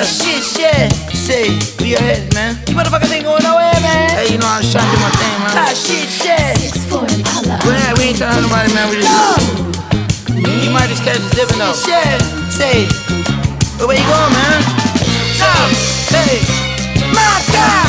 shit. Say, where your head, man? You motherfuckers ain't going nowhere, man. Hey, you know I'm trying to do my thing, man. Shit. We ain't trying to nobody, man. We just. You might just catch us dipping though. Shit. Say, where you going, man? Hey, My God.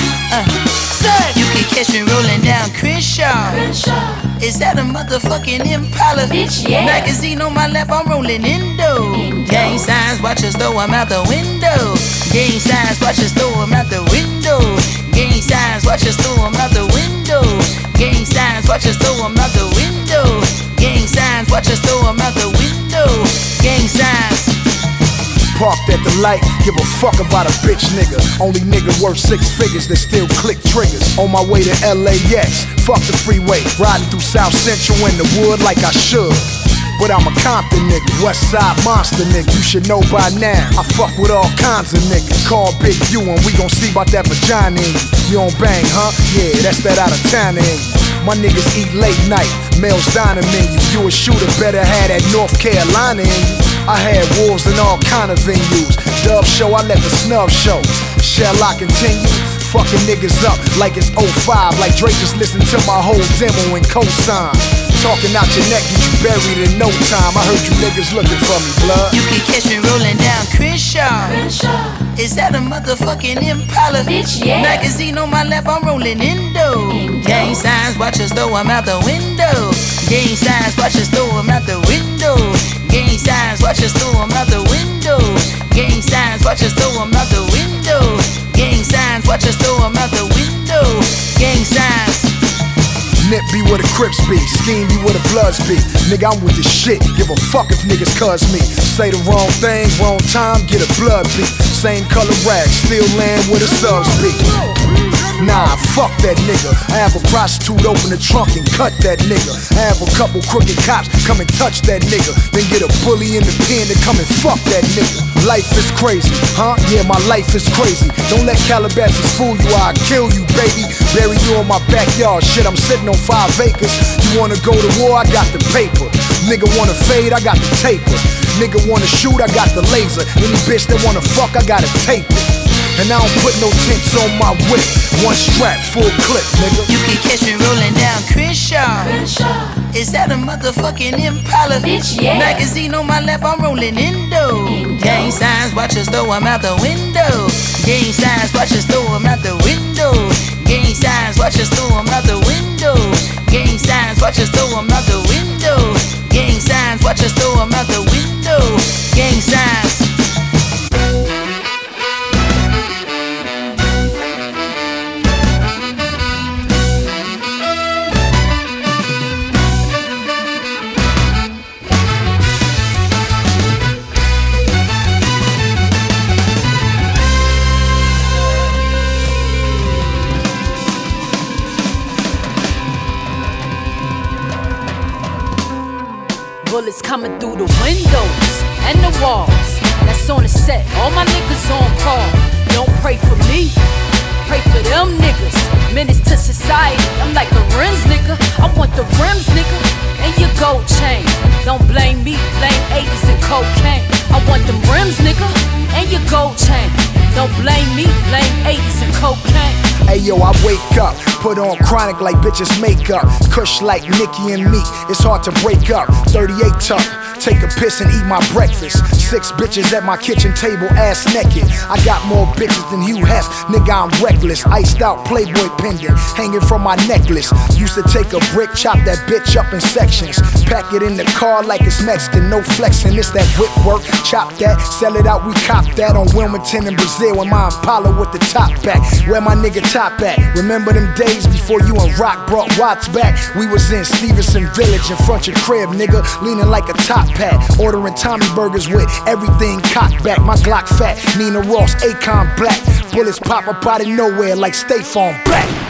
you can catch me rolling down Crenshaw. Is that a motherfucking Impala? Bitch, yeah. Magazine on my lap, I'm rolling Indo. Gang signs, watch us throw 'em out the window. Gang signs, watch us throw 'em out the window. Gang signs, watch us throw 'em out the window. Gang signs, watch us throw 'em out the window. Gang signs, watch us throw 'em out the window. Gang signs. Parked at the light, give a fuck about a bitch nigga. Only nigga worth 6 figures that still click triggers. On my way to LAX, fuck the freeway. Riding through South Central in the wood like I should. But I'm a Compton nigga, West Side monster nigga. You should know by now, I fuck with all kinds of niggas. Call Big U and we gon' see about that vagina in you. You don't bang, huh? Yeah, that's that out of town in you. My niggas eat late night, Mel's dining menu. You a shooter, better have that North Carolina in you. I had wars in all kind of venues. Dub show, I let the snub show. Shall I continue? Fucking niggas up like it's 05. Like Drake just listened to my whole demo and cosign. Talking out your neck, get you buried in no time. I heard you niggas looking for me, blood. You can catch me rolling down Crenshaw. Is that a motherfucking Impala? Bitch, yeah. Magazine on my lap, I'm rolling Indo. Gang signs, watch us throw 'em out the window. Gang signs, watch us throw 'em out the window. Gang signs, watch us throw 'em out the window. Gang signs, watch us throw 'em out the window. Gang signs, watch us throw 'em out the window. Gang signs. Nip be where the Crips be, scheme be where the Bloods be. Nigga, I'm with the shit, give a fuck if niggas cuz me. Say the wrong thing, wrong time, get a blood beat. Same color rag, still land where the subs be. Nah, fuck that nigga. I have a prostitute open the trunk and cut that nigga. I have a couple crooked cops come and touch that nigga. Then get a bully in the pen to come and fuck that nigga. Life is crazy, huh? Yeah, my life is crazy. Don't let Calabasas fool you, I'll kill you, baby. Bury you in my backyard, shit, I'm sitting on 5 acres. You wanna go to war, I got the paper. Nigga wanna fade, I got the taper. Nigga wanna shoot, I got the laser. Any bitch that wanna fuck, I gotta tape it. And I don't put no tints on my whip. One strap, full clip, nigga. You can catch me rolling down Crenshaw. Is that a motherfucking Impala? Bitch, yeah. Magazine on my lap, I'm rolling Indo. Gang signs, watch us throw 'em out the window. Gang signs, watch us throw 'em out the window. Gang signs, watch us throw 'em out the window. Gang signs, watch us throw 'em out the window. Gang signs, watch us throw 'em out the window. Gang signs. Bullets coming through the windows and the walls. That's on the set. All my niggas on call. Don't pray for me, pray for them niggas. Menace to society. I'm like the rims, nigga. I want the rims, nigga. And your gold chain. Don't blame me, blame 80s and cocaine. I want them rims, nigga. And your gold chain. Don't blame me, blame 80s and cocaine. Hey yo, I wake up, put on chronic like bitches makeup. Kush like Nicki and Meek, it's hard to break up. 38 tuck, take a piss and eat my breakfast. 6 bitches at my kitchen table, ass naked. I got more bitches than Hugh Hess, nigga I'm reckless. Iced out Playboy pendant, hanging from my necklace. Used to take a brick, chop that bitch up in sections. Pack it in the car like it's Mexican, no flexing. It's that whip work, chop that, sell it out, we cop that. On Wilmington and Brazil, with my Impala with the top back. Where my nigga top at? Remember them days before you and Rock brought Watts back? We was in Stevenson Village in front your crib, nigga, leaning like a top hat. Ordering Tommy burgers with everything cocked back. My Glock fat, Nina Ross, Akon black. Bullets pop up out of nowhere like State Farm black.